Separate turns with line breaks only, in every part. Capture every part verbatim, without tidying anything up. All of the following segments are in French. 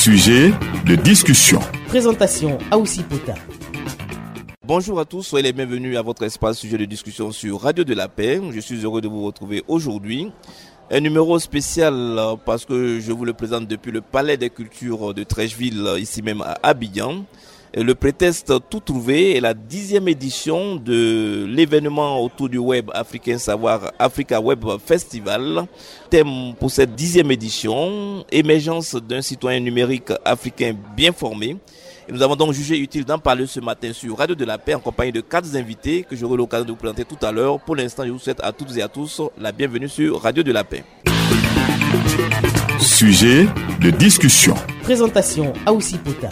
Sujet de discussion.
Présentation Aoussi Pota.
Bonjour à tous, soyez les bienvenus à votre espace sujet de discussion sur Radio de la Paix. Je suis heureux de vous retrouver aujourd'hui. Un numéro spécial parce que je vous le présente depuis le Palais des Cultures de Trècheville, ici même à Abidjan. Le prétexte tout trouvé est la dixième édition de l'événement autour du web africain savoir Africa Web Festival. Thème pour cette dixième édition, émergence d'un citoyen numérique africain bien formé. Et nous avons donc jugé utile d'en parler ce matin sur Radio de la Paix en compagnie de quatre invités que j'aurai l'occasion de vous présenter tout à l'heure. Pour l'instant, je vous souhaite à toutes et à tous la bienvenue sur Radio de la Paix.
Sujet de discussion.
Présentation Aoussi Pota.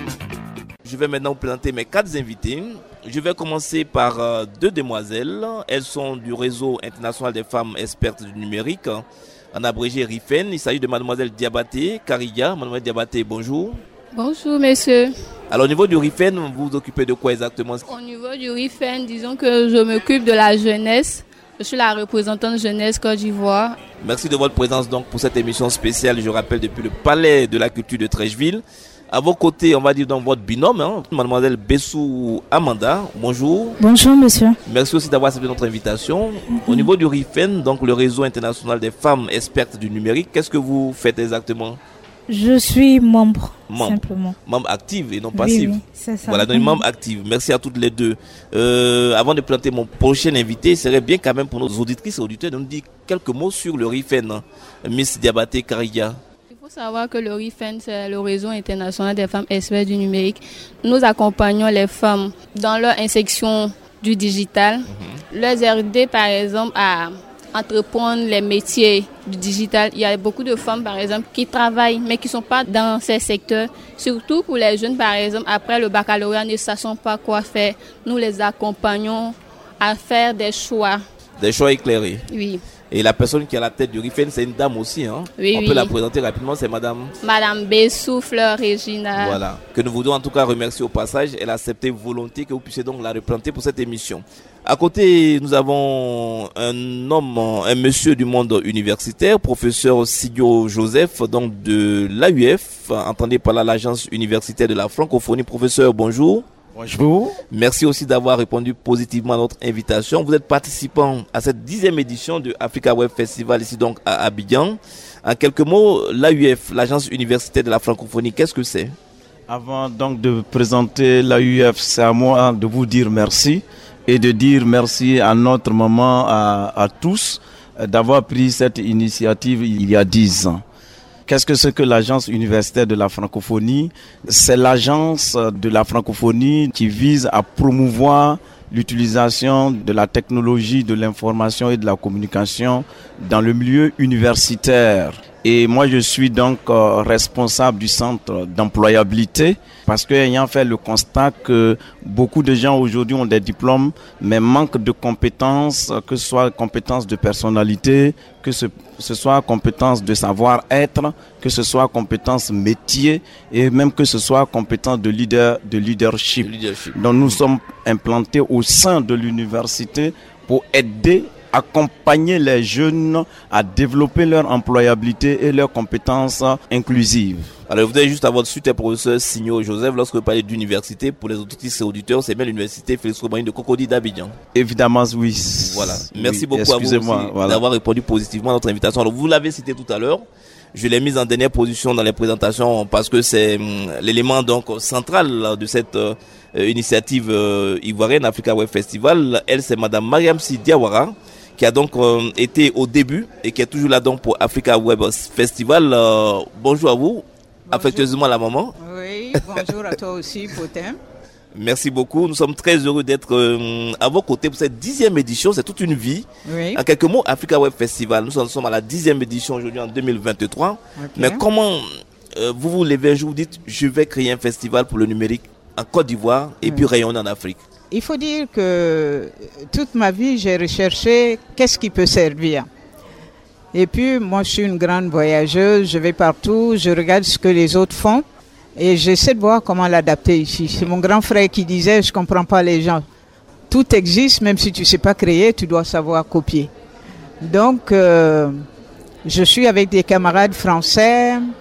Je vais maintenant vous présenter mes quatre invités. Je vais commencer par euh, deux demoiselles. Elles sont du réseau international des femmes expertes du numérique, en abrégé R I F E N. Il s'agit de mademoiselle Diabaté Kariya. Mademoiselle Diabaté, bonjour.
Bonjour, messieurs.
Alors, au niveau du R I F E N, vous vous occupez de quoi exactement?
Au niveau du R I F E N, disons que je m'occupe de la jeunesse. Je suis la représentante jeunesse Côte d'Ivoire. Merci
de votre présence donc pour cette émission spéciale, je rappelle, depuis le Palais de la Culture de Trècheville. À vos côtés, on va dire donc votre binôme, hein, mademoiselle Bessou Amanda. Bonjour.
Bonjour, monsieur.
Merci aussi d'avoir accepté notre invitation. Mm-hmm. Au niveau du R I F E N, donc le réseau international des femmes expertes du numérique, qu'est-ce que vous faites exactement?
Je suis membre,
membre,
simplement.
Membre active et non passive.
Oui, oui, c'est ça.
Voilà, donc mm-hmm. membre active. Merci à toutes les deux. Euh, avant de présenter mon prochain invité, il serait bien quand même pour nos auditrices et auditeurs de nous dire quelques mots sur le R I F E N. Miss Diabaté Kariya.
Il faut savoir que le R I F E N, c'est le réseau international des femmes expertes du numérique. Nous accompagnons les femmes dans leur insertion du digital, mm-hmm. leur aider par exemple à entreprendre les métiers du digital. Il y a beaucoup de femmes par exemple qui travaillent mais qui ne sont pas dans ces secteurs. Surtout pour les jeunes par exemple, après le baccalauréat ne sachant pas quoi faire, nous les accompagnons à faire des choix.
Des choix éclairés.
Oui.
Et la personne qui est à la tête du R I F E N, c'est une dame aussi. Hein.
Oui,
On
oui.
peut la présenter rapidement, c'est madame...
Madame Bessou Fleur Regina.
Voilà, que nous voudrions en tout cas remercier au passage. Elle a accepté volonté que vous puissiez donc la représenter pour cette émission. À côté, nous avons un homme, un monsieur du monde universitaire, professeur Sidio Joseph, donc de l'A U F, entendez par là l'agence universitaire de la francophonie. Professeur, bonjour.
Bonjour.
Merci aussi d'avoir répondu positivement à notre invitation. Vous êtes participant à cette dixième édition du Africa Web Festival ici donc à Abidjan. En quelques mots, l'A U F, l'agence universitaire de la francophonie, qu'est-ce que c'est?
Avant donc de présenter l'A U F, c'est à moi de vous dire merci et de dire merci à notre maman, à, à tous, d'avoir pris cette initiative il y a dix ans. Qu'est-ce que c'est que l'agence universitaire de la francophonie? C'est l'agence de la francophonie qui vise à promouvoir l'utilisation de la technologie, de l'information et de la communication dans le milieu universitaire. Et moi, je suis donc euh, responsable du centre d'employabilité parce que ayant fait le constat que beaucoup de gens aujourd'hui ont des diplômes mais manquent de compétences, que ce soit compétences de personnalité, que ce, ce soit compétences de savoir-être, que ce soit compétences métier et même que ce soit compétences de, leader, de leadership. leadership. Donc nous sommes implantés au sein de l'université pour aider accompagner les jeunes à développer leur employabilité et leurs compétences inclusives.
Alors, vous avez juste à votre suite, le professeur Sidio Joseph, lorsque vous parlez d'université, pour les auditrices et auditeurs, c'est bien l'université Félix Houphouët-Boigny de Cocody d'Abidjan.
Évidemment, oui.
Voilà. Merci
oui,
beaucoup à vous aussi
voilà.
d'avoir répondu positivement à notre invitation. Alors, vous l'avez cité tout à l'heure. Je l'ai mise en dernière position dans les présentations parce que c'est hum, l'élément donc central de cette euh, initiative euh, ivoirienne Africa Web Festival. Elle, c'est madame Mariam Sy Diawara, qui a donc euh, été au début et qui est toujours là donc pour Africa Web Festival. Euh, bonjour à vous, bonjour. Affectueusement la maman.
Oui, bonjour à toi aussi, Potin.
Merci beaucoup, nous sommes très heureux d'être euh, à vos côtés pour cette dixième édition, c'est toute une vie.
Oui.
En quelques mots, Africa Web Festival, nous sommes à la dixième édition aujourd'hui en deux mille vingt-trois. Okay. Mais comment euh, vous vous levez un jour, vous dites je vais créer un festival pour le numérique en Côte d'Ivoire et oui. puis rayonner en Afrique?
Il faut dire que toute ma vie, j'ai recherché qu'est-ce qui peut servir. Et puis, moi, je suis une grande voyageuse, je vais partout, je regarde ce que les autres font et j'essaie de voir comment l'adapter ici. C'est mon grand frère qui disait, je ne comprends pas les gens. Tout existe, même si tu ne sais pas créer, tu dois savoir copier. Donc, euh, je suis avec des camarades français,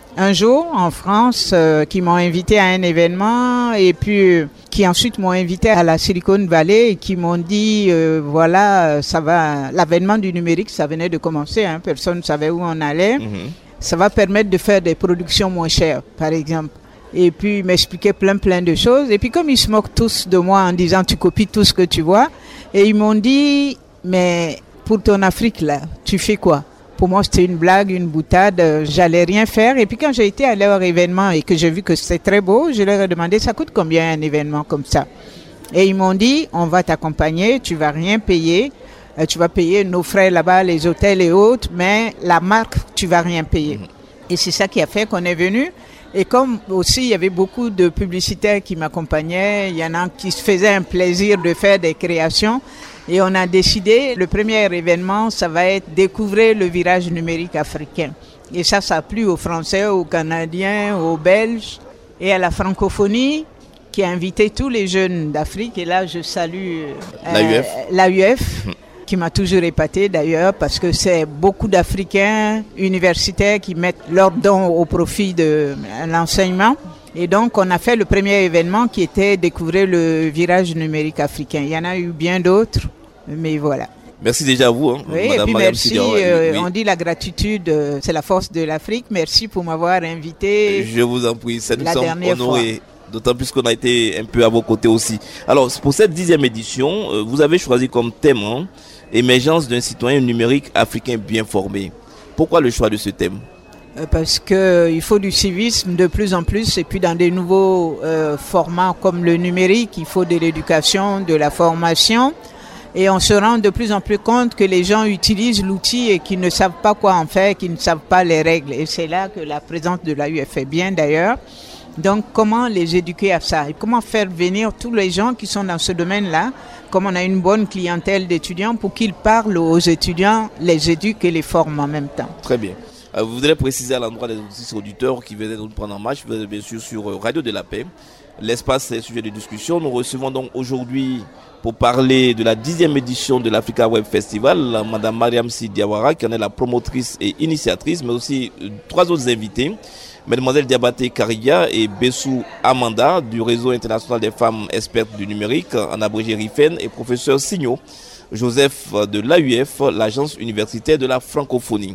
un jour en France euh, qui m'ont invité à un événement et puis euh, qui ensuite m'ont invité à la Silicon Valley et qui m'ont dit euh, voilà, ça va, l'avènement du numérique, ça venait de commencer, hein, personne ne savait où on allait. Mm-hmm. Ça va permettre de faire des productions moins chères, par exemple. Et puis ils m'expliquaient plein plein de choses. Et puis comme ils se moquent tous de moi en disant tu copies tout ce que tu vois, et ils m'ont dit mais pour ton Afrique là, tu fais quoi? Pour moi, c'était une blague, une boutade, euh, j'allais rien faire. Et puis quand j'ai été à leur événement et que j'ai vu que c'était très beau, je leur ai demandé, ça coûte combien un événement comme ça? Et ils m'ont dit, on va t'accompagner, tu vas rien payer, euh, tu vas payer nos frais là-bas, les hôtels et autres, mais la marque, tu vas rien payer. Mmh. Et c'est ça qui a fait qu'on est venu. Et comme aussi, il y avait beaucoup de publicitaires qui m'accompagnaient, il y en a qui se faisaient un plaisir de faire des créations. Et on a décidé, le premier événement, ça va être découvrir le virage numérique africain. Et ça, ça a plu aux Français, aux Canadiens, aux Belges et à la francophonie qui a invité tous les jeunes d'Afrique. Et là, je salue euh,
l'A U F,
l'A U F qui m'a toujours épaté d'ailleurs parce que c'est beaucoup d'Africains universitaires qui mettent leurs dons au profit de l'enseignement. Et donc, on a fait le premier événement qui était découvrir le virage numérique africain. Il y en a eu bien d'autres, mais voilà.
Merci déjà à vous, hein,
oui,
Madame
et puis
Mariam
merci,
Sidiawa.
euh,
Oui.
On dit la gratitude, euh, c'est la force de l'Afrique. Merci pour m'avoir invité.
Je vous en prie, ça nous
la
sommes honorés. D'autant plus qu'on a été un peu à vos côtés aussi. Alors, pour cette dixième édition, euh, vous avez choisi comme thème hein, émergence d'un citoyen numérique africain bien formé. Pourquoi le choix de ce thème?
Parce qu'il faut du civisme de plus en plus et puis dans des nouveaux euh, formats comme le numérique, il faut de l'éducation, de la formation et on se rend de plus en plus compte que les gens utilisent l'outil et qu'ils ne savent pas quoi en faire, qu'ils ne savent pas les règles et c'est là que la présence de l'A U F est bien d'ailleurs. Donc comment les éduquer à ça et comment faire venir tous les gens qui sont dans ce domaine-là, comme on a une bonne clientèle d'étudiants pour qu'ils parlent aux étudiants, les éduquent et les forment en même temps.
Très bien. Euh, vous voudrez préciser à l'endroit des auditeurs qui venaient nous prendre en marche, vous êtes bien sûr sur Radio de la Paix. L'espace est sujet de discussion. Nous recevons donc aujourd'hui, pour parler de la dixième édition de l'Africa Web Festival, Madame Mariam Sidiawa, qui en est la promotrice et initiatrice, mais aussi euh, trois autres invités. Mademoiselle Diabaté Karia et Bessou Amanda du Réseau international des femmes expertes du numérique, en abrégé R I F E N, et professeur Signo Joseph de l'A U F, l'agence universitaire de la francophonie.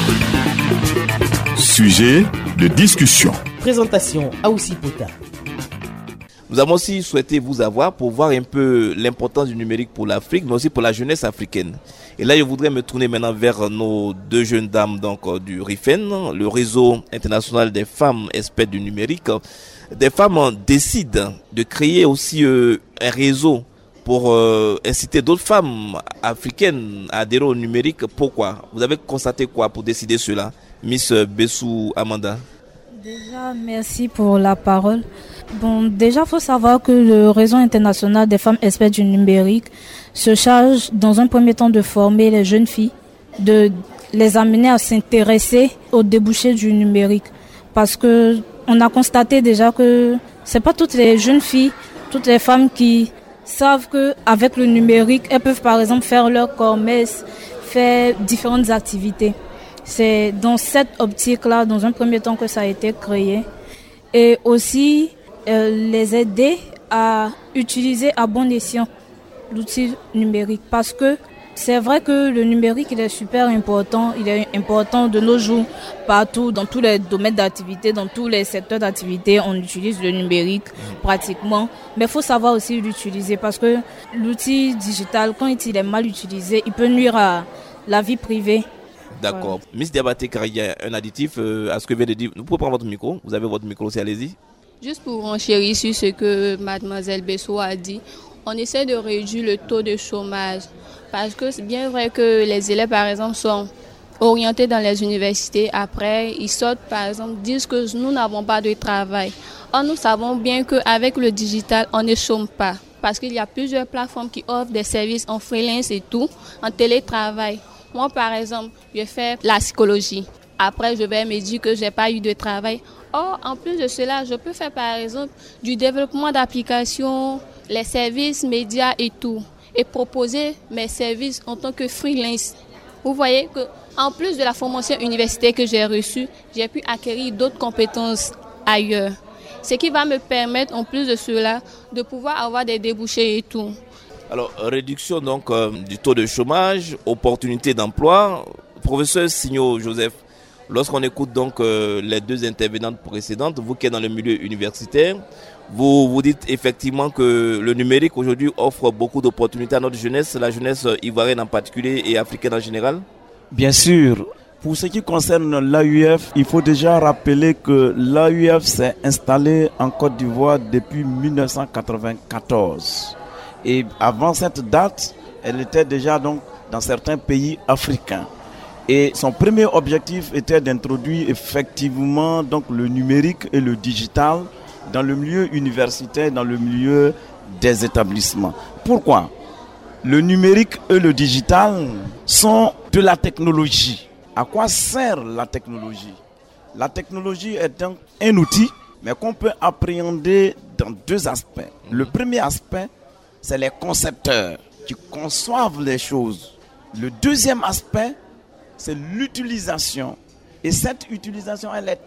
Sujet de discussion.
Présentation Aoussi Pota.
Nous avons aussi souhaité vous avoir pour voir un peu l'importance du numérique pour l'Afrique, mais aussi pour la jeunesse africaine. Et là, je voudrais me tourner maintenant vers nos deux jeunes dames donc, du R I F E N, le Réseau international des femmes expertes du numérique. Des femmes décident de créer aussi euh, un réseau pour euh, inciter d'autres femmes africaines à adhérer au numérique. Pourquoi? Vous avez constaté quoi pour décider cela, Miss Bessou Amanda?
Déjà, merci pour la parole. Bon, déjà, il faut savoir que le Réseau international des femmes expertes du numérique se charge dans un premier temps de former les jeunes filles, de les amener à s'intéresser aux débouchés du numérique. Parce que on a constaté déjà que c'est pas toutes les jeunes filles, toutes les femmes qui savent qu'avec le numérique, elles peuvent par exemple faire leur commerce, faire différentes activités. C'est dans cette optique-là, dans un premier temps, que ça a été créé. Et aussi, euh, les aider à utiliser à bon escient l'outil numérique. Parce que c'est vrai que le numérique, il est super important. Il est important de nos jours, partout, dans tous les domaines d'activité, dans tous les secteurs d'activité, on utilise le numérique pratiquement. Mais il faut savoir aussi l'utiliser parce que l'outil digital, quand il est mal utilisé, il peut nuire à la vie privée.
D'accord. Voilà. Miss Diabaté Karia, un additif euh, à ce que vient de dire. Vous pouvez prendre votre micro. Vous avez votre micro aussi, allez-y.
Juste pour renchérir sur ce que mademoiselle Bessou a dit, on essaie de réduire le taux de chômage. Parce que c'est bien vrai que les élèves, par exemple, sont orientés dans les universités. Après, ils sortent, par exemple, disent que nous n'avons pas de travail. Or, nous savons bien qu'avec le digital, on ne chôme pas. Parce qu'il y a plusieurs plateformes qui offrent des services en freelance et tout, en télétravail. Moi, par exemple, je fais la psychologie. Après, je vais me dire que je n'ai pas eu de travail. Or, en plus de cela, je peux faire, par exemple, du développement d'applications, les services médias et tout. Et proposer mes services en tant que freelance. Vous voyez que En plus de la formation universitaire que j'ai reçue, j'ai pu acquérir d'autres compétences ailleurs. Ce qui va me permettre, en plus de cela, de pouvoir avoir des débouchés et tout.
Alors, réduction donc euh, du taux de chômage, opportunités d'emploi. Professeur Signo Joseph, lorsqu'on écoute donc euh, les deux intervenantes précédentes, vous qui êtes dans le milieu universitaire, vous vous dites effectivement que le numérique aujourd'hui offre beaucoup d'opportunités à notre jeunesse, la jeunesse ivoirienne en particulier et africaine en général?
Bien sûr. Pour ce qui concerne l'A U F, il faut déjà rappeler que l'A U F s'est installée en Côte d'Ivoire depuis mille neuf cent quatre-vingt-quatorze. Et avant cette date, elle était déjà donc dans certains pays africains. Et son premier objectif était d'introduire effectivement donc le numérique et le digital dans le milieu universitaire, dans le milieu des établissements. Pourquoi? Le numérique et le digital sont de la technologie. À quoi sert la technologie? La technologie est donc un outil, mais qu'on peut appréhender dans deux aspects. Le premier aspect, c'est les concepteurs qui conçoivent les choses. Le deuxième aspect, c'est l'utilisation. Et cette utilisation, elle est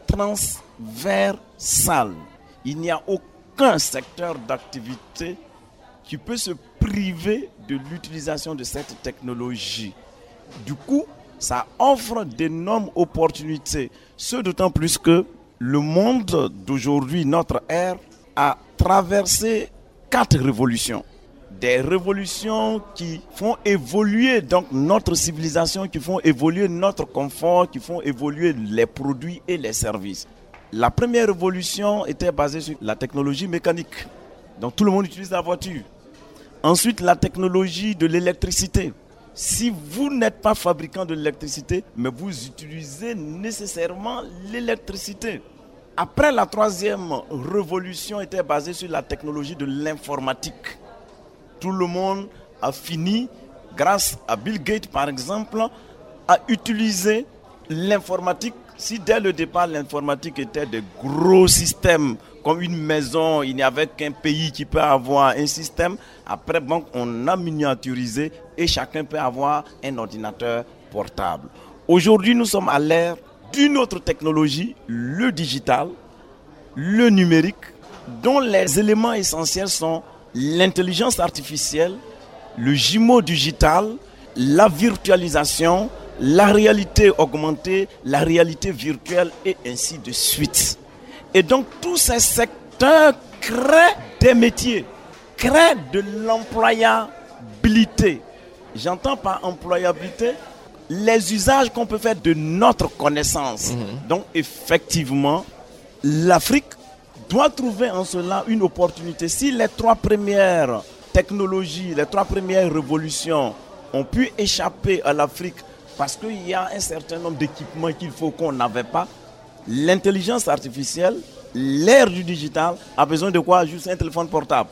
transversale. Il n'y a aucun secteur d'activité qui peut se priver de l'utilisation de cette technologie. Du coup, ça offre d'énormes opportunités. Ce d'autant plus que le monde d'aujourd'hui, notre ère, a traversé quatre révolutions. Des révolutions qui font évoluer donc notre civilisation, qui font évoluer notre confort, qui font évoluer les produits et les services. La première révolution était basée sur la technologie mécanique. Donc tout le monde utilise la voiture. Ensuite, la technologie de l'électricité. Si vous n'êtes pas fabricant de l'électricité, mais vous utilisez nécessairement l'électricité. Après, la troisième révolution était basée sur la technologie de l'informatique. Tout le monde a fini, grâce à Bill Gates par exemple, à utiliser l'informatique. Si dès le départ l'informatique était de gros systèmes, comme une maison, il n'y avait qu'un pays qui peut avoir un système. Après, bon, on a miniaturisé et chacun peut avoir un ordinateur portable. Aujourd'hui, nous sommes à l'ère d'une autre technologie, le digital, le numérique, dont les éléments essentiels sont l'intelligence artificielle, le jumeau digital, la virtualisation, la réalité augmentée, la réalité virtuelle et ainsi de suite. Et donc tous ces secteurs créent des métiers, créent de l'employabilité. J'entends par employabilité les usages qu'on peut faire de notre connaissance. Mmh. Donc effectivement, l'Afrique doit trouver en cela une opportunité. Si les trois premières technologies, les trois premières révolutions ont pu échapper à l'Afrique parce qu'il y a un certain nombre d'équipements qu'il faut qu'on n'avait pas, l'intelligence artificielle, l'ère du digital a besoin de quoi? Juste un téléphone portable,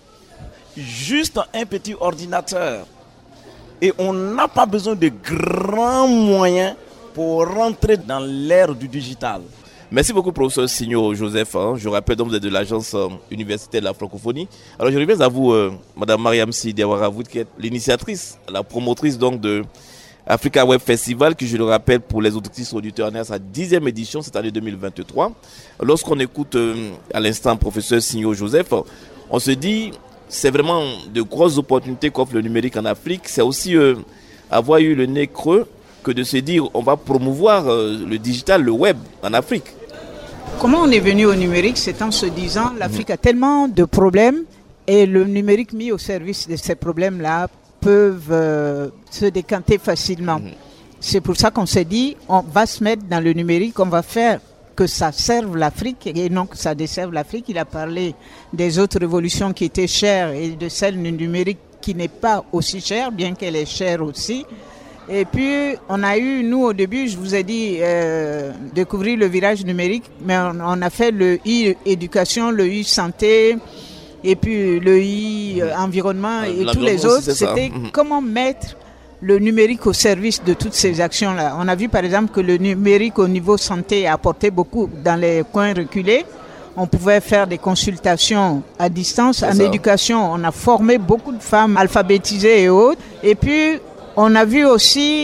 juste un petit ordinateur. Et on n'a pas besoin de grands moyens pour rentrer dans l'ère du digital.
Merci beaucoup, professeur Signo Joseph. Je rappelle donc vous êtes de l'agence universitaire de la francophonie. Alors je reviens à vous, euh, Madame Mariam Sy Diawara, vous qui êtes l'initiatrice, la promotrice donc de Africa Web Festival, qui je le rappelle pour les auditrices auditeurs, est à sa dixième édition cette année deux mille vingt-trois. Lorsqu'on écoute euh, à l'instant professeur Signo Joseph, on se dit c'est vraiment de grosses opportunités qu'offre le numérique en Afrique. C'est aussi euh, avoir eu le nez creux que de se dire on va promouvoir euh, le digital, le web en Afrique.
Comment on est venu au numérique? C'est en se disant l'Afrique a tellement de problèmes et le numérique mis au service de ces problèmes-là peuvent euh, se décanter facilement. Mmh. C'est pour ça qu'on s'est dit on va se mettre dans le numérique, on va faire que ça serve l'Afrique et non que ça desserve l'Afrique. Il a parlé des autres révolutions qui étaient chères et de celle du numérique qui n'est pas aussi chère, bien qu'elle est chère aussi. Et puis, on a eu, nous, au début, je vous ai dit, euh, découvrir le virage numérique, mais on, on a fait le I-éducation, le I-santé, et puis le I-environnement et tous les autres. C'était mmh. comment mettre le numérique au service de toutes ces actions-là. On a vu, par exemple, que le numérique au niveau santé a apporté beaucoup dans les coins reculés. On pouvait faire des consultations à distance. C'est en ça. Éducation, on a formé beaucoup de femmes alphabétisées et autres. Et puis, on a vu aussi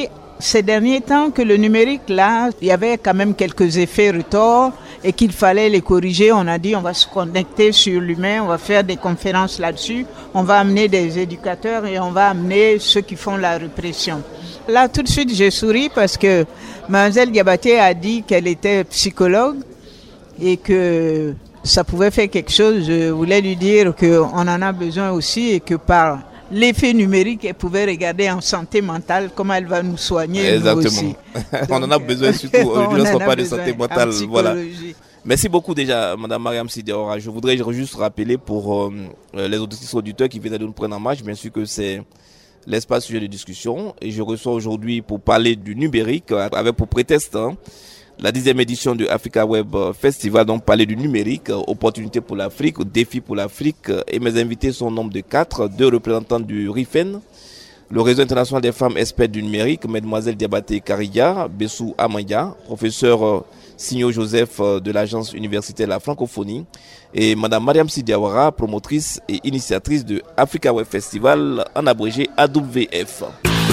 ces derniers temps que le numérique, là, il y avait quand même quelques effets retors et qu'il fallait les corriger. On a dit on va se connecter sur l'humain, on va faire des conférences là-dessus, on va amener des éducateurs et on va amener ceux qui font la répression. Là, tout de suite, j'ai souri parce que Mademoiselle Diabaté a dit qu'elle était psychologue et que ça pouvait faire quelque chose. Je voulais lui dire qu'on en a besoin aussi et que par l'effet numérique, elle pouvait regarder en santé mentale comment elle va nous soigner.
Exactement.
Nous aussi.
On
Donc,
en a besoin surtout aujourd'hui lorsqu'on parle de santé mentale. Voilà.
psychologie.
Merci beaucoup déjà, Madame Mariam Sy Diawara. Je voudrais juste rappeler pour euh, les auditrices et auditeurs qui viennent de nous prendre en marche, bien sûr que c'est l'espace sujet de discussion. Et je reçois aujourd'hui pour parler du numérique, avec pour prétexte hein, la dixième édition du Africa Web Festival, donc parler du numérique, opportunité pour l'Afrique, défi pour l'Afrique. Et mes invités sont au nombre de quatre, deux représentants du R I F E N, le réseau international des femmes expertes du numérique, Mademoiselle Diabaté Kariya, Bessou Amaya, professeur Signo Joseph de l'agence universitaire de la francophonie, et Madame Mariam Sy Diawara, promotrice et initiatrice de Africa Web Festival, en abrégé A W F.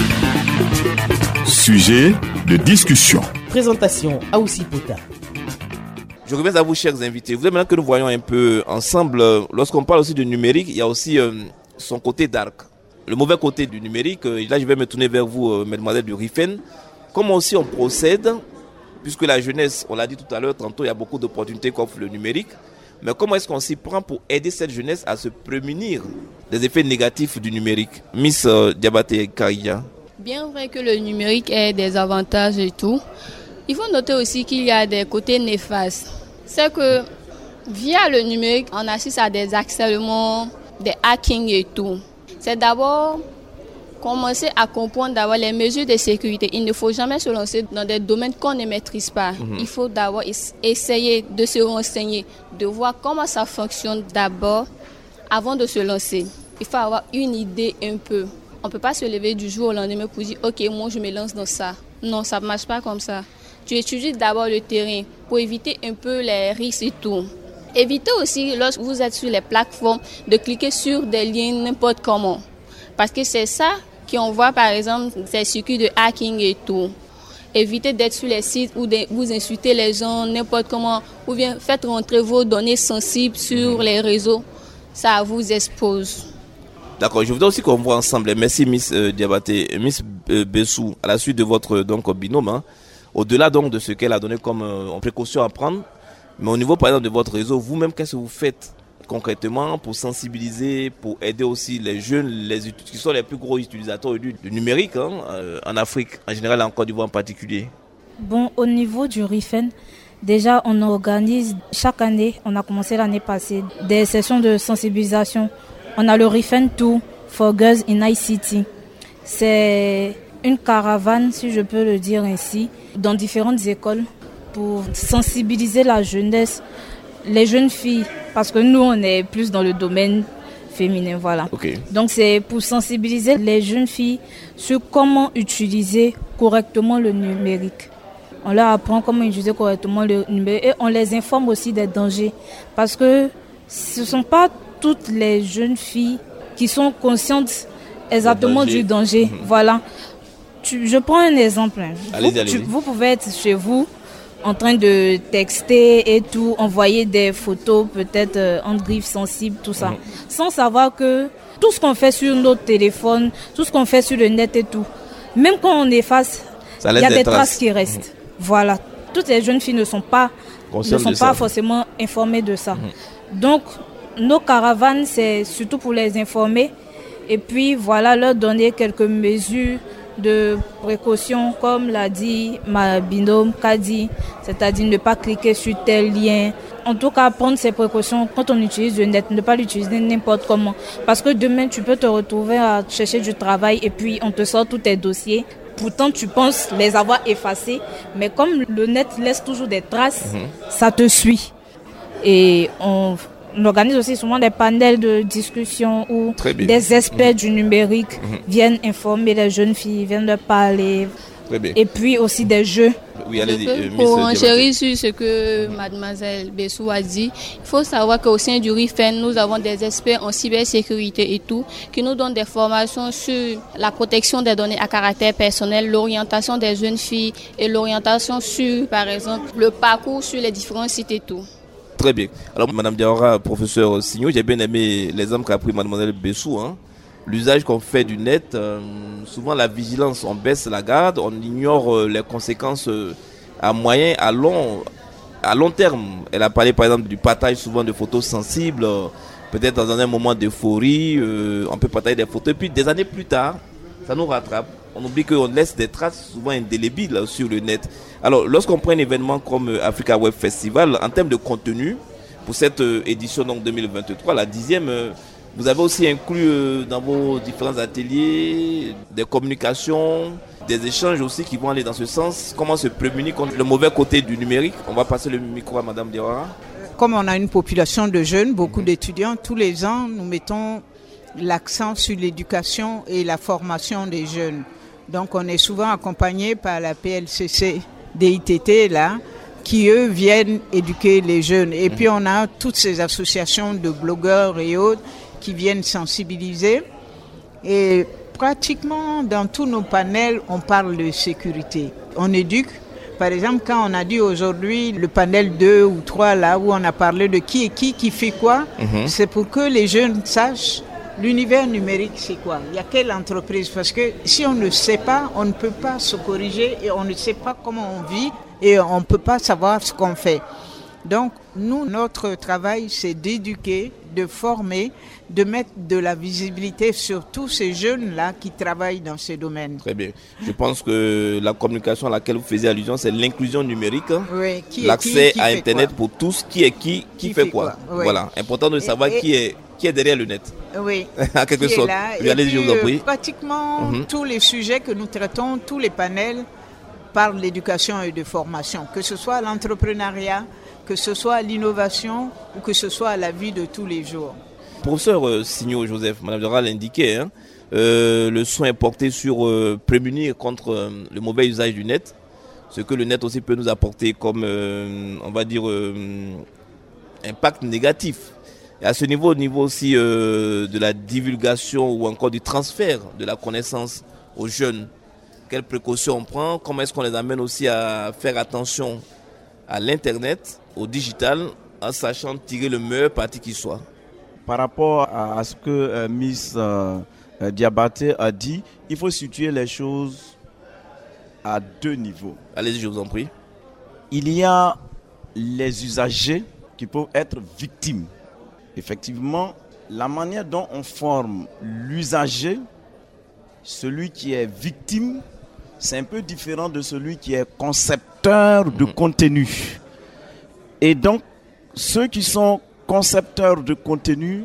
Sujet de discussion.
Présentation Aoussi Pota.
Je reviens à vous, chers invités. Vous voulez maintenant que nous voyons un peu ensemble, lorsqu'on parle aussi de numérique, il y a aussi euh, son côté dark. Le mauvais côté du numérique, euh, là je vais me tourner vers vous, euh, Mademoiselle du R I F E N. Comment aussi on procède, puisque la jeunesse, on l'a dit tout à l'heure, tantôt il y a beaucoup d'opportunités qu'offre le numérique, mais comment est-ce qu'on s'y prend pour aider cette jeunesse à se prémunir des effets négatifs du numérique? Miss euh, Diabaté Kariya.
Bien vrai que le numérique ait des avantages et tout, il faut noter aussi qu'il y a des côtés néfastes. C'est que via le numérique, on assiste à des harcèlements, des hackings et tout. C'est d'abord commencer à comprendre d'abord les mesures de sécurité. Il ne faut jamais se lancer dans des domaines qu'on ne maîtrise pas. Mm-hmm. Il faut d'abord essayer de se renseigner, de voir comment ça fonctionne d'abord avant de se lancer. Il faut avoir une idée un peu. On ne peut pas se lever du jour au lendemain pour dire « Ok, moi je me lance dans ça ». Non, ça ne marche pas comme ça. Tu étudies d'abord le terrain pour éviter un peu les risques et tout. Évitez aussi, lorsque vous êtes sur les plateformes, de cliquer sur des liens n'importe comment. Parce que c'est ça qu'on voit, par exemple, ces circuits de hacking et tout. Évitez d'être sur les sites où vous insultez les gens n'importe comment, ou bien faites rentrer vos données sensibles sur les réseaux. Ça vous expose.
D'accord, je voudrais aussi qu'on voit ensemble. Merci Miss euh, Diabaté, Miss euh, Bessou, à la suite de votre donc binôme. Hein, au-delà donc de ce qu'elle a donné comme euh, précaution à prendre, mais au niveau par exemple de votre réseau, vous-même, qu'est-ce que vous faites concrètement pour sensibiliser, pour aider aussi les jeunes, les qui sont les plus gros utilisateurs du, du numérique hein, euh, en Afrique, en général en Côte d'Ivoire en particulier?
Bon, au niveau du R I F E N, déjà on organise chaque année, on a commencé l'année passée, des sessions de sensibilisation. On a le R I F E N Tour for Girls in I C T. C'est une caravane, si je peux le dire ainsi, dans différentes écoles pour sensibiliser la jeunesse, les jeunes filles, parce que nous, on est plus dans le domaine féminin, voilà. Okay. Donc, c'est pour sensibiliser les jeunes filles sur comment utiliser correctement le numérique. On leur apprend comment utiliser correctement le numérique et on les informe aussi des dangers, parce que ce ne sont pas toutes les jeunes filles qui sont conscientes exactement danger. du danger. Mmh. Voilà. Tu, je prends un exemple. Allez-y, vous, allez-y. Tu, vous pouvez être chez vous en train de texter et tout, envoyer des photos peut-être euh, en griffes sensibles, tout ça, mmh. sans savoir que tout ce qu'on fait sur notre téléphone, tout ce qu'on fait sur le net et tout, même quand on efface, il y a des traces, traces qui restent. Mmh. Voilà. Toutes les jeunes filles ne sont pas, ne sont pas ça. forcément informées de ça. Mmh. Donc, nos caravanes, c'est surtout pour les informer et puis voilà, leur donner quelques mesures de précaution, comme l'a dit ma binôme Kadi, c'est-à-dire ne pas cliquer sur tel lien. En tout cas, prendre ces précautions quand on utilise le net, ne pas l'utiliser n'importe comment. Parce que demain, tu peux te retrouver à chercher du travail et puis on te sort tous tes dossiers. Pourtant, tu penses les avoir effacés, mais comme le net laisse toujours des traces, mmh. ça te suit. Et on... On organise aussi souvent des panels de discussion où des experts mmh. du numérique mmh. viennent informer les jeunes filles, viennent leur parler. Et puis aussi des jeux.
Oui, allez-y. Euh,
Pour enchérir sur ce que mademoiselle Bessou a dit, il faut savoir qu'au sein du R I F E N, nous avons des experts en cybersécurité et tout, qui nous donnent des formations sur la protection des données à caractère personnel, l'orientation des jeunes filles et l'orientation sur, par exemple, le parcours sur les différents sites et tout.
Très bien. Alors, Madame Diawara, professeur Signo, j'ai bien aimé l'exemple qu'a pris mademoiselle Bessou, hein. L'usage qu'on fait du net, euh, souvent la vigilance, on baisse la garde, on ignore euh, les conséquences euh, à moyen, à long, à long terme. Elle a parlé par exemple du partage souvent de photos sensibles, euh, peut-être dans un moment d'euphorie, euh, on peut partager des photos, et puis des années plus tard, ça nous rattrape. On oublie qu'on laisse des traces souvent indélébiles là, sur le net. Alors, lorsqu'on prend un événement comme euh, Africa Web Festival, en termes de contenu, pour cette euh, édition donc deux mille vingt-trois, la dixième, euh, vous avez aussi inclus euh, dans vos différents ateliers des communications, des échanges aussi qui vont aller dans ce sens. Comment se prémunir contre le mauvais côté du numérique? On va passer le micro à Madame Diawara.
Comme on a une population de jeunes, beaucoup mmh. d'étudiants, tous les ans, nous mettons l'accent sur l'éducation et la formation des jeunes. Donc on est souvent accompagné par la P L C C D I T T là, qui eux viennent éduquer les jeunes. Et mmh. puis on a toutes ces associations de blogueurs et autres qui viennent sensibiliser. Et pratiquement dans tous nos panels, on parle de sécurité. On éduque. Par exemple, quand on a dit aujourd'hui le panel deux ou trois, là où on a parlé de qui est qui, qui fait quoi, mmh. c'est pour que les jeunes sachent l'univers numérique, c'est quoi? Il y a quelle entreprise? Parce que si on ne sait pas, on ne peut pas se corriger et on ne sait pas comment on vit et on ne peut pas savoir ce qu'on fait. Donc, nous, notre travail, c'est d'éduquer, de former, de mettre de la visibilité sur tous ces jeunes-là qui travaillent dans ces domaines.
Très bien. Je pense que la communication à laquelle vous faisiez allusion, c'est l'inclusion numérique.
Oui, qui est
l'accès
qui, qui
à Internet
quoi?
Pour tous, qui est qui, qui, qui fait, fait quoi. quoi oui. Voilà, important de savoir et, et, qui, est, qui est derrière le net.
Oui,
à quelque sorte.
Et
allez,
puis,
je vous en prie.
Pratiquement mm-hmm. tous les sujets que nous traitons, tous les panels parlent d'éducation et de formation, que ce soit l'entrepreneuriat, que ce soit l'innovation ou que ce soit la vie de tous les jours.
Professeur euh, Signo Joseph, Madame Dora l'indiquait, hein, euh, le soin est porté sur euh, prémunir contre euh, le mauvais usage du net, ce que le net aussi peut nous apporter comme, euh, on va dire, euh, impact négatif. Et à ce niveau, au niveau aussi euh, de la divulgation ou encore du transfert de la connaissance aux jeunes, quelles précautions on prend, comment est-ce qu'on les amène aussi à faire attention à l'internet, au digital, en sachant tirer le meilleur parti qui soit.
Par rapport à ce que euh, Miss euh, Diabaté a dit, il faut situer les choses à deux niveaux.
Allez-y, je vous en prie.
Il y a les usagers qui peuvent être victimes. Effectivement, la manière dont on forme l'usager, celui qui est victime, c'est un peu différent de celui qui est concepteur de mmh. contenu. Et donc, ceux qui sont concepteurs de contenu,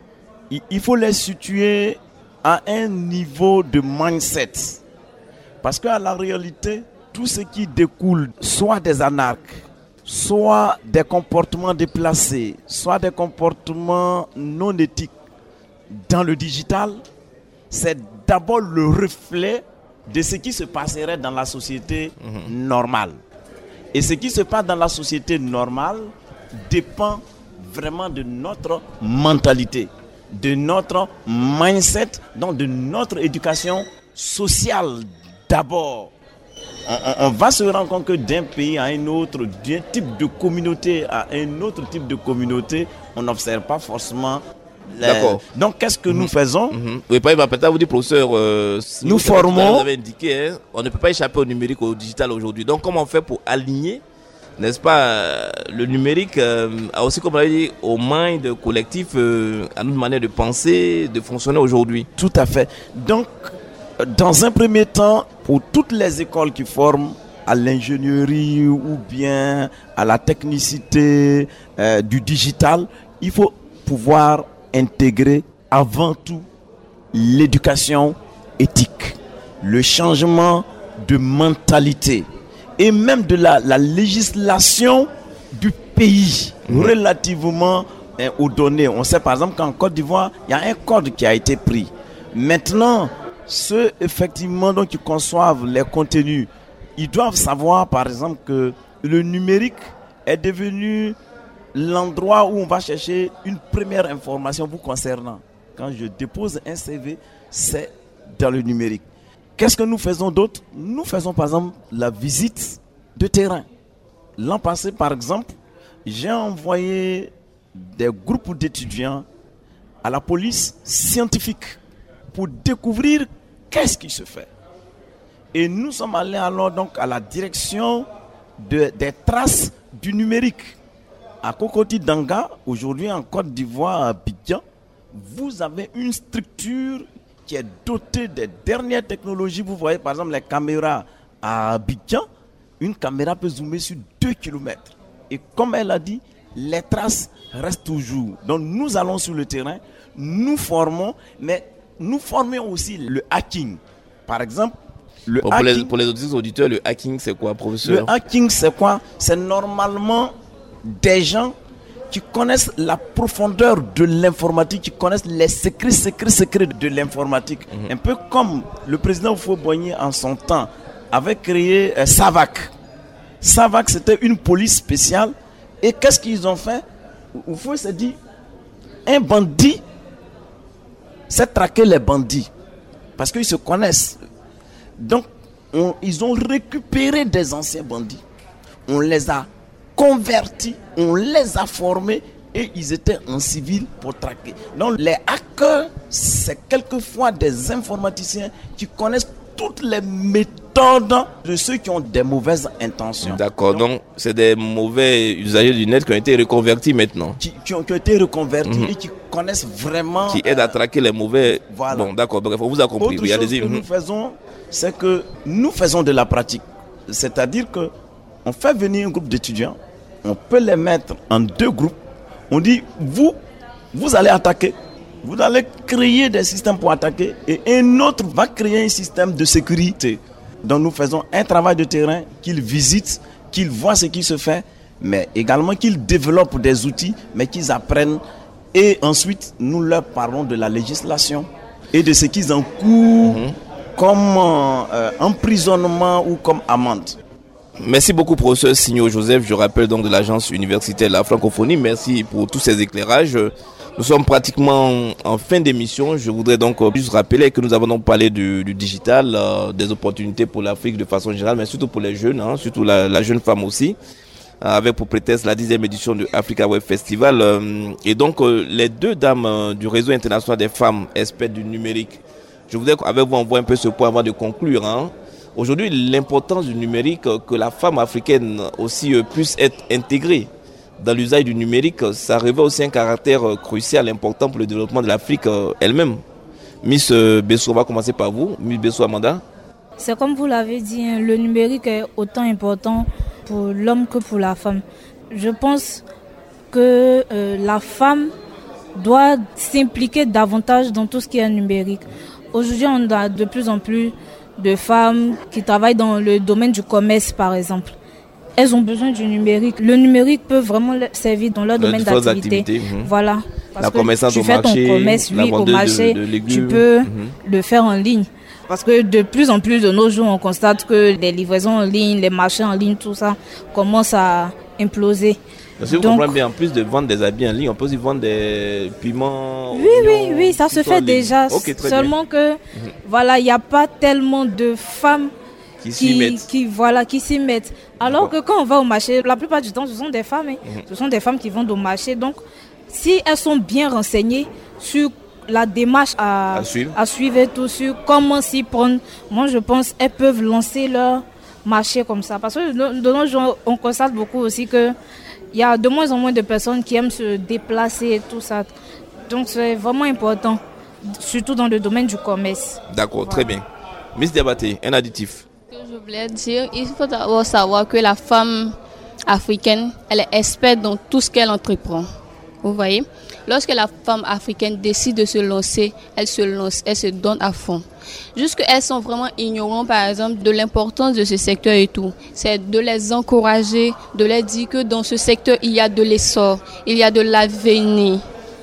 il faut les situer à un niveau de mindset. Parce qu'à la réalité, tout ce qui découle, soit des anarques, soit des comportements déplacés, soit des comportements non éthiques dans le digital, c'est d'abord le reflet de ce qui se passerait dans la société mmh. normale. Et ce qui se passe dans la société normale dépend vraiment de notre mentalité, de notre mindset, donc de notre éducation sociale d'abord. On, on va se rendre compte que d'un pays à un autre, d'un type de communauté à un autre type de communauté, on n'observe pas forcément. Les...
D'accord.
Donc, qu'est-ce que mmh. nous faisons?
mmh. Oui, pas, peut-être vous dire, professeur, euh,
nous formons.
Vous avez indiqué, hein, on ne peut pas échapper au numérique, au digital aujourd'hui. Donc, comment on fait pour aligner, n'est-ce pas, euh, le numérique euh, aussi, comme on l'a dit, au mind collectif, euh, à notre manière de penser, de fonctionner aujourd'hui?
Tout à fait. Donc, dans un premier temps, pour toutes les écoles qui forment à l'ingénierie ou bien à la technicité euh, du digital, il faut pouvoir intégrer avant tout l'éducation éthique, le changement de mentalité et même de la, la législation du pays mmh. relativement hein, aux données. On sait par exemple qu'en Côte d'Ivoire, il y a un code qui a été pris. Maintenant, ceux effectivement donc, qui conçoivent les contenus ils doivent savoir, par exemple, que le numérique est devenu l'endroit où on va chercher une première information vous concernant. Quand je dépose un C V, c'est dans le numérique. Qu'est-ce que nous faisons d'autre? Nous faisons par exemple la visite de terrain. L'an passé, par exemple, j'ai envoyé des groupes d'étudiants à la police scientifique pour découvrir qu'est-ce qui se fait. Et nous sommes allés alors donc à la direction de, des traces du numérique. À Cocody Danga, aujourd'hui en Côte d'Ivoire, à Abidjan, vous avez une structure qui est dotée des dernières technologies. Vous voyez par exemple les caméras à Abidjan, une caméra peut zoomer sur deux kilomètres. Et comme elle a dit, les traces restent toujours. Donc nous allons sur le terrain, nous formons, mais nous formons aussi le hacking. Par exemple, le
bon,
hacking,
pour, les, pour les auditeurs, auditeurs, le hacking c'est quoi, professeur?
Le hacking c'est quoi? C'est normalement des gens qui connaissent la profondeur de l'informatique, qui connaissent les secrets, secrets, secrets de l'informatique. Mm-hmm. Un peu comme le président Houphouët-Boigny en son temps avait créé euh, SAVAK. SAVAK, c'était une police spéciale. Et qu'est-ce qu'ils ont fait? Houphouët s'est dit, un bandit, c'est traquer les bandits. Parce qu'ils se connaissent. Donc, on, ils ont récupéré des anciens bandits. On les a convertis, on les a formés et ils étaient en civil pour traquer. Donc les hackers, c'est quelquefois des informaticiens qui connaissent toutes les méthodes de ceux qui ont des mauvaises intentions.
D'accord, donc, donc c'est des mauvais usagers du net qui ont été reconvertis maintenant.
Qui, qui, ont, qui ont été reconvertis mmh. et qui connaissent vraiment...
Qui aident à traquer les mauvais...
Voilà.
Bon, d'accord, bref, on vous a compris.
Autre
oui,
chose
allez-y.
que mmh. nous faisons, c'est que nous faisons de la pratique. C'est-à-dire que on fait venir un groupe d'étudiants, on peut les mettre en deux groupes. On dit, vous, vous allez attaquer. Vous allez créer des systèmes pour attaquer. Et un autre va créer un système de sécurité. Donc nous faisons un travail de terrain, qu'ils visitent, qu'ils voient ce qui se fait, mais également qu'ils développent des outils, mais qu'ils apprennent. Et ensuite, nous leur parlons de la législation et de ce qu'ils encourent mmh. comme euh, emprisonnement ou comme amende.
Merci beaucoup, professeur Signo Joseph. Je rappelle donc de l'agence universitaire de la francophonie. Merci pour tous ces éclairages. Nous sommes pratiquement en fin d'émission. Je voudrais donc juste rappeler que nous avons donc parlé du, du digital, euh, des opportunités pour l'Afrique de façon générale, mais surtout pour les jeunes, hein, surtout la, la jeune femme aussi, euh, avec pour prétexte la dixième édition du Africa Web Festival. Euh, et donc, euh, les deux dames euh, du réseau international des femmes expertes du numérique. Je voudrais avec vous en voir un peu ce point avant de conclure, hein. Aujourd'hui, l'importance du numérique, que la femme africaine aussi puisse être intégrée dans l'usage du numérique, ça revêt aussi un caractère crucial, important pour le développement de l'Afrique elle-même. Miss Bessou, on va commencer par vous. Miss Bessou Amanda.
C'est comme vous l'avez dit, hein, le numérique est autant important pour l'homme que pour la femme. Je pense que euh, la femme doit s'impliquer davantage dans tout ce qui est numérique. Aujourd'hui, on a de plus en plus de femmes qui travaillent dans le domaine du commerce, par exemple. Elles ont besoin du numérique. Le numérique peut vraiment servir dans leur domaine d'activité. Mmh. Voilà. Parce
la
que tu
au
fais
marché,
ton commerce, oui, au marché, de, de tu peux mmh. le faire en ligne. Parce que de plus en plus de nos jours, on constate que les livraisons en ligne, les marchés en ligne, tout ça commence à imploser.
Si vous comprenez bien, en plus de vendre des habits en ligne, on peut aussi vendre des piments.
Oui, oui, oui, ça se fait déjà. Okay, seulement bien. que, mmh. voilà, il n'y a pas tellement de femmes
qui, qui s'y mettent.
Qui, voilà, qui s'y mettent. Alors bon. que quand on va au marché, la plupart du temps, ce sont des femmes. Hein. Mmh. Ce sont des femmes qui vont au marché. Donc, si elles sont bien renseignées sur la démarche à,
à suivre,
à suivre et tout, sur comment s'y prendre, moi, je pense qu'elles peuvent lancer leur marché comme ça. Parce que de, de nos jours, on constate beaucoup aussi que il y a de moins en moins de personnes qui aiment se déplacer et tout ça. Donc c'est vraiment important, surtout dans le domaine du commerce.
D'accord, voilà. Très bien. Miss Diabaté, un additif.
Ce que je voulais dire, il faut d'abord savoir que la femme africaine, elle est experte dans tout ce qu'elle entreprend. Vous voyez, lorsque la femme africaine décide de se lancer, elle se lance, elle se donne à fond. Jusqu'elles sont vraiment ignorantes, par exemple, de l'importance de ce secteur et tout. C'est de les encourager, de leur dire que dans ce secteur, il y a de l'essor, il y a de l'avenir.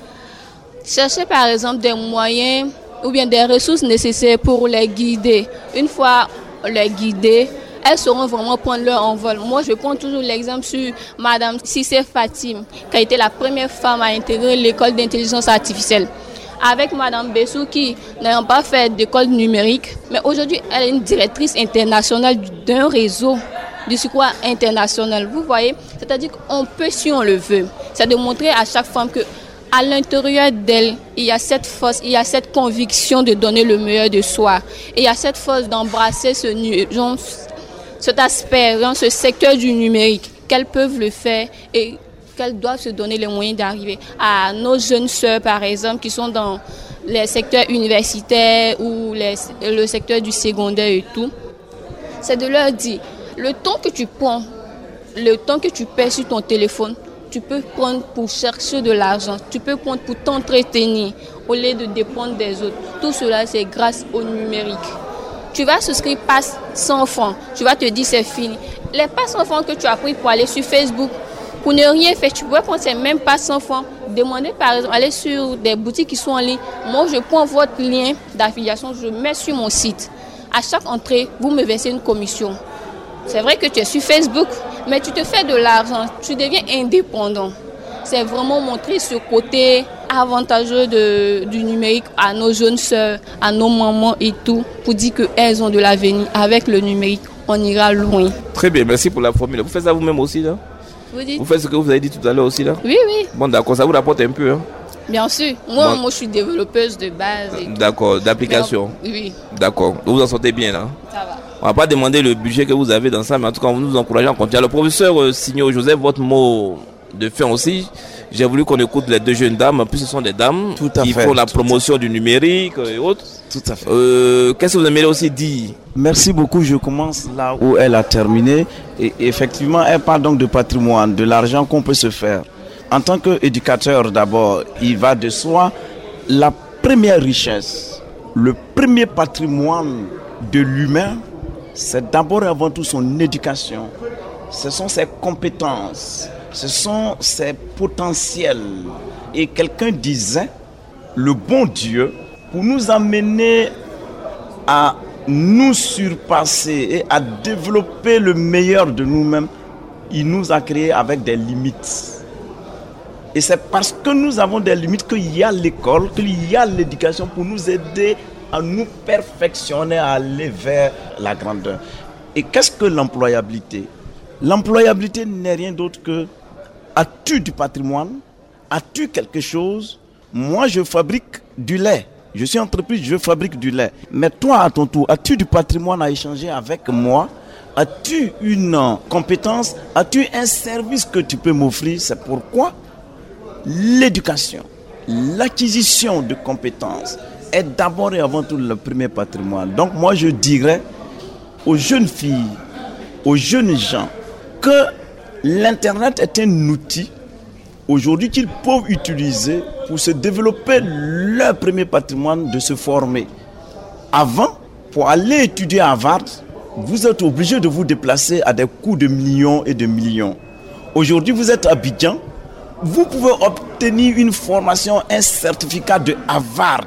Chercher, par exemple, des moyens ou bien des ressources nécessaires pour les guider. Une fois les guider, elles sauront vraiment prendre leur envol. Moi, je prends toujours l'exemple sur Madame Cissé Fatim, qui a été la première femme à intégrer l'école d'intelligence artificielle. Avec Madame Bessou, qui n'a pas fait d'école numérique, mais aujourd'hui, elle est une directrice internationale d'un réseau du surcroît international. Vous voyez, c'est-à-dire qu'on peut, si on le veut, c'est de montrer à chaque femme que à l'intérieur d'elle, il y a cette force, il y a cette conviction de donner le meilleur de soi. Et il y a cette force d'embrasser ce, genre, cet aspect, genre, ce secteur du numérique, qu'elles peuvent le faire et qu'elles doivent se donner les moyens d'arriver. À nos jeunes sœurs, par exemple, qui sont dans les secteurs universitaires ou les, le secteur du secondaire et tout, c'est de leur dire, le temps que tu prends, le temps que tu perds sur ton téléphone, tu peux prendre pour chercher de l'argent, tu peux prendre pour t'entretenir au lieu de dépendre des autres. Tout cela, c'est grâce au numérique. Tu vas souscrire passe cent francs, tu vas te dire c'est fini. Les passe cent francs que tu as pris pour aller sur Facebook, pour ne rien faire, tu pourrais prendre ces mêmes passe cent francs, demander par exemple, aller sur des boutiques qui sont en ligne. Moi, je prends votre lien d'affiliation, je mets sur mon site. À chaque entrée, vous me versez une commission. C'est vrai que tu es sur Facebook, mais tu te fais de l'argent, tu deviens indépendant. C'est vraiment montrer ce côté avantageux de, du numérique à nos jeunes sœurs, à nos mamans et tout, pour dire qu'elles ont de l'avenir. Avec le numérique, on ira loin.
Très bien, merci pour la formule. Vous faites ça vous-même aussi, là?
Vous dites?
Vous faites ce que vous avez dit tout à l'heure aussi, là?
Oui, oui.
Bon, d'accord, ça vous rapporte un peu, hein?
Bien sûr. Moi,
bon.
moi, je suis développeuse de base.
D'accord, d'application.
Oui.
D'accord, vous vous en sortez bien, là?
Ça va.
On ne va pas demander le budget que vous avez dans ça, mais en tout cas, on nous encourage à continuer. Le professeur euh, Signo Joseph, votre mot de fin aussi, j'ai voulu qu'on écoute les deux jeunes dames. En plus, ce sont des dames
tout à
qui
fait,
font la promotion du numérique et autres.
Tout à fait.
Euh, qu'est-ce que vous aimeriez aussi dire?
Merci beaucoup. Je commence là où elle a terminé. Et effectivement, elle parle donc de patrimoine, de l'argent qu'on peut se faire. En tant qu'éducateur, d'abord, il va de soi, la première richesse, le premier patrimoine de l'humain, c'est d'abord et avant tout son éducation. Ce sont ses compétences, ce sont ses potentiels. Et quelqu'un disait, le bon Dieu, pour nous amener à nous surpasser et à développer le meilleur de nous-mêmes, il nous a créés avec des limites. Et c'est parce que nous avons des limites qu'il y a l'école, qu'il y a l'éducation pour nous aider à nous perfectionner, à aller vers la grandeur. Et qu'est-ce que l'employabilité? L'employabilité n'est rien d'autre que, as-tu du patrimoine? As-tu quelque chose? Moi, je fabrique du lait. Je suis entreprise, je fabrique du lait. Mais toi, à ton tour, as-tu du patrimoine à échanger avec moi? As-tu une compétence? As-tu un service que tu peux m'offrir? C'est pourquoi l'éducation, l'acquisition de compétences est d'abord et avant tout le premier patrimoine. Donc moi je dirais aux jeunes filles, aux jeunes gens que l'internet est un outil aujourd'hui qu'ils peuvent utiliser pour se développer leur premier patrimoine, de se former. Avant, pour aller étudier à Harvard, vous êtes obligé de vous déplacer à des coûts de millions et de millions. Aujourd'hui vous êtes à Abidjan, vous pouvez obtenir une formation, un certificat de Harvard,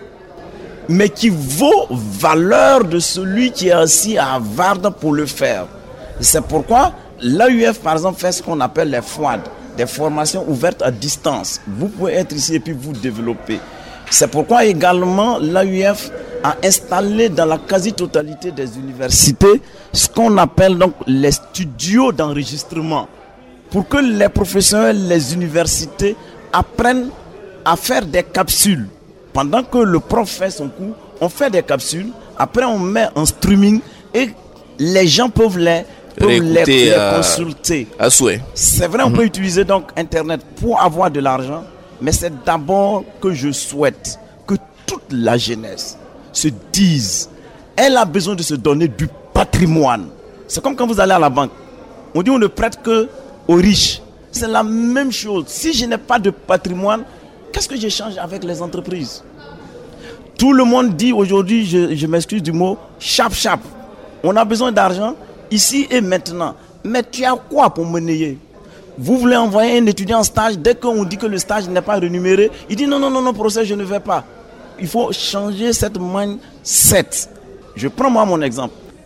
mais qui vaut valeur de celui qui est assis à Harvard pour le faire. C'est pourquoi l'A U F, par exemple, fait ce qu'on appelle les F O A D, des formations ouvertes à distance. Vous pouvez être ici et puis vous développer. C'est pourquoi également l'A U F a installé dans la quasi-totalité des universités ce qu'on appelle donc les studios d'enregistrement, pour que les professeurs, les universités apprennent à faire des capsules. Pendant que le prof fait son cours, on fait des capsules, après on met en streaming et les gens peuvent les, peuvent les, les
à,
consulter.
À souhait.
C'est vrai, on mm-hmm. peut utiliser donc Internet pour avoir de l'argent, mais c'est d'abord que je souhaite que toute la jeunesse se dise, elle a besoin de se donner du patrimoine. C'est comme quand vous allez à la banque. On dit on ne prête que aux riches. C'est la même chose. Si je n'ai pas de patrimoine, qu'est-ce que j'échange avec les entreprises? Tout le monde dit aujourd'hui, je, je m'excuse du mot, chap chap. On a besoin d'argent ici et maintenant. Mais tu as quoi pour monnayer? Vous voulez envoyer un étudiant en stage, dès qu'on dit que le stage n'est pas rémunéré, il dit non, non, non, non, professeur, je ne vais pas. Il faut changer cette mindset. Je prends moi mon exemple.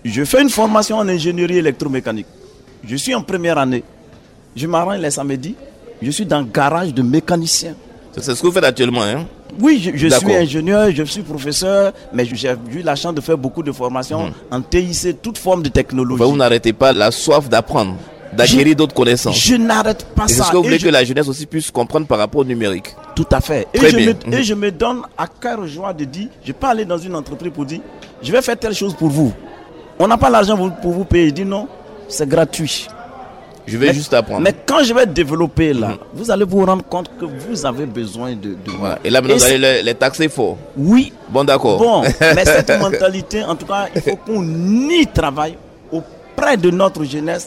Je fais une formation en ingénierie électromécanique. Je suis en première année. Je m'arrange les samedis. Je suis dans le garage de mécanicien.
C'est ce que vous faites actuellement, hein?
Oui, je, je suis ingénieur, je suis professeur, mais j'ai eu la chance de faire beaucoup de formations mmh. en T I C, toute forme de technologie.
Enfin, vous n'arrêtez pas la soif d'apprendre, d'acquérir
je,
d'autres connaissances.
Je n'arrête pas
et
ça.
C'est ce que vous voulez
je...
que la jeunesse aussi puisse comprendre par rapport au numérique.
Tout à fait.
Très
et, je
bien.
me, mmh. et je me donne à cœur joie de dire, je peux aller dans une entreprise pour dire, je vais faire telle chose pour vous. On n'a pas l'argent pour, pour vous payer. Je dis non, c'est gratuit.
Je vais
mais,
juste apprendre.
Mais quand je vais développer là, mmh. vous allez vous rendre compte que vous avez besoin de... de...
Voilà. Et là maintenant, et vous allez les, les taxer fort.
Oui.
Bon, d'accord.
Bon, mais cette mentalité, en tout cas, il faut qu'on y travaille auprès de notre jeunesse.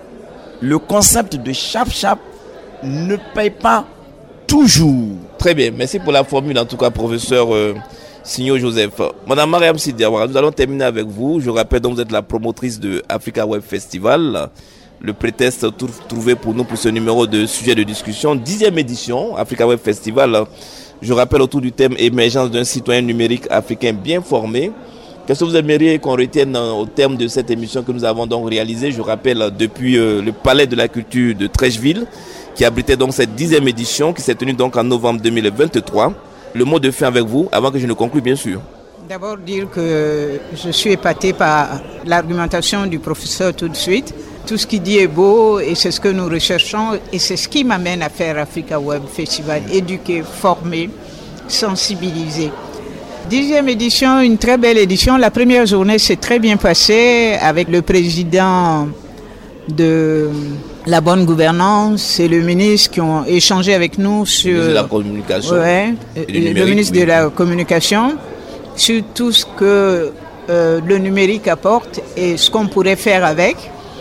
Le concept de chap-chap ne paye pas toujours.
Très bien. Merci pour la formule, en tout cas, professeur euh, Signo Joseph. Madame Mariam Sy Diawara, nous allons terminer avec vous. Je rappelle donc vous êtes la promotrice de Africa Web Festival. Le prétexte trouvé pour nous pour ce numéro de sujet de discussion, dixième édition, Africa Web Festival. Je rappelle autour du thème émergence d'un citoyen numérique africain bien formé. Qu'est-ce que vous aimeriez qu'on retienne au terme de cette émission que nous avons donc réalisée? Je rappelle depuis euh, le Palais de la Culture de Treichville, qui abritait donc cette dixième édition, qui s'est tenue donc en novembre deux mille vingt-trois. Le mot de fin avec vous, avant que je ne conclue bien sûr.
D'abord dire que je suis épaté par l'argumentation du professeur tout de suite. Tout ce qu'il dit est beau et c'est ce que nous recherchons et c'est ce qui m'amène à faire Africa Web Festival, éduquer, former, sensibiliser. Dixième édition, une très belle édition. La première journée s'est très bien passée avec le président de la bonne gouvernance et le ministre qui ont échangé avec nous sur...
Le ministre de la communication.
Ouais, le ministre oui. de la communication sur tout ce que euh, le numérique apporte et ce qu'on pourrait faire avec.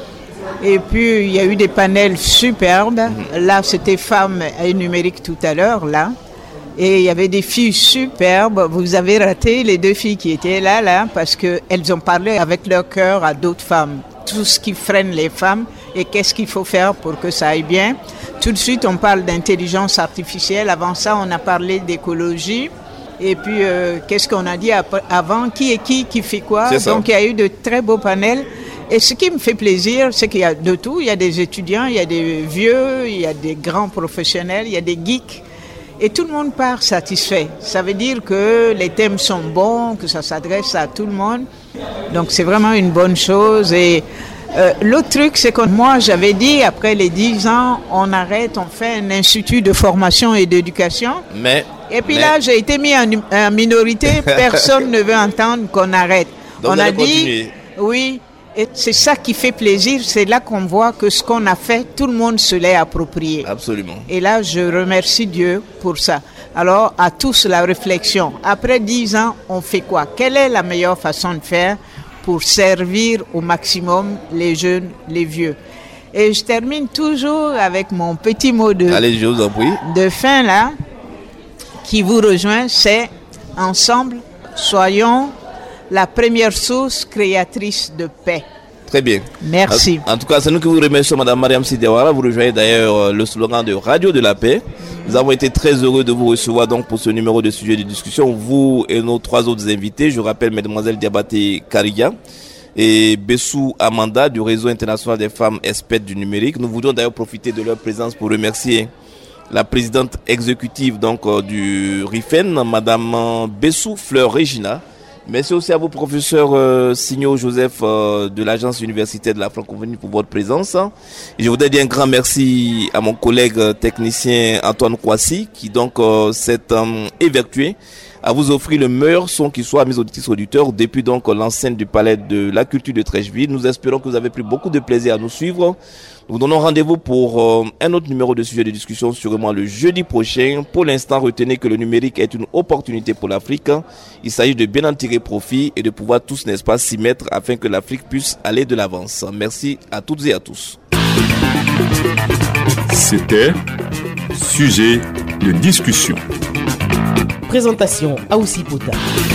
Et puis, il y a eu des panels superbes. Mmh. Là, c'était femmes et numérique tout à l'heure, là. Et il y avait des filles superbes. Vous avez raté les deux filles qui étaient là, là, parce qu'elles ont parlé avec leur cœur à d'autres femmes. Tout ce qui freine les femmes et qu'est-ce qu'il faut faire pour que ça aille bien. Tout de suite, on parle d'intelligence artificielle. Avant ça, on a parlé d'écologie. Et puis, euh, qu'est-ce qu'on a dit avant? Qui est qui, qui fait quoi? Donc, il y a eu de très beaux panels. Et ce qui me fait plaisir, c'est qu'il y a de tout. Il y a des étudiants, il y a des vieux, il y a des grands professionnels, il y a des geeks. Et tout le monde part satisfait. Ça veut dire que les thèmes sont bons, que ça s'adresse à tout le monde. Donc c'est vraiment une bonne chose. Et euh, l'autre truc, c'est que moi, j'avais dit, après les dix ans, on arrête, on fait un institut de formation et d'éducation.
Mais,
et puis
mais...
là, j'ai été mis en, en minorité. Personne ne veut entendre qu'on arrête.
Donc
on a dit,
continuer.
Oui. Et c'est ça qui fait plaisir, c'est là qu'on voit que ce qu'on a fait, tout le monde se l'est approprié.
Absolument.
Et là, je remercie Dieu pour ça. Alors, à tous la réflexion. Après dix ans, on fait quoi? Quelle est la meilleure façon de faire pour servir au maximum les jeunes, les vieux? Et je termine toujours avec mon petit mot de,
Allez, je vous en prie.
de fin là, qui vous rejoint, c'est ensemble, soyons la première source créatrice de paix.
Très bien.
Merci.
En, en tout cas, c'est nous qui vous remercions, Madame Mariam Sy Diawara. Vous rejoignez d'ailleurs le slogan de Radio de la Paix. Nous avons été très heureux de vous recevoir donc pour ce numéro de sujet de discussion. Vous et nos trois autres invités, je rappelle Mademoiselle Diabaté Kariga et Bessou Amanda du Réseau international des femmes expertes du numérique. Nous voudrions d'ailleurs profiter de leur présence pour remercier la présidente exécutive donc du R I F E N, Madame Bessou Fleur Regina. Merci aussi à vous, professeur euh, Signo Joseph euh, de l'Agence universitaire de la francophonie pour votre présence. Et je voudrais dire un grand merci à mon collègue euh, technicien Antoine Kouassi qui donc euh, s'est euh, évertué à vous offrir le meilleur son qui soit à mes auditrices auditeurs depuis donc l'enceinte du Palais de la Culture de Treichville. Nous espérons que vous avez pris beaucoup de plaisir à nous suivre. Nous vous donnons rendez-vous pour euh, un autre numéro de sujet de discussion sûrement le jeudi prochain. Pour l'instant, retenez que le numérique est une opportunité pour l'Afrique. Il s'agit de bien en tirer profit et de pouvoir tous, n'est-ce pas, s'y mettre afin que l'Afrique puisse aller de l'avance. Merci à toutes et à tous.
C'était sujet de discussion.
Présentation Aoussi Pota.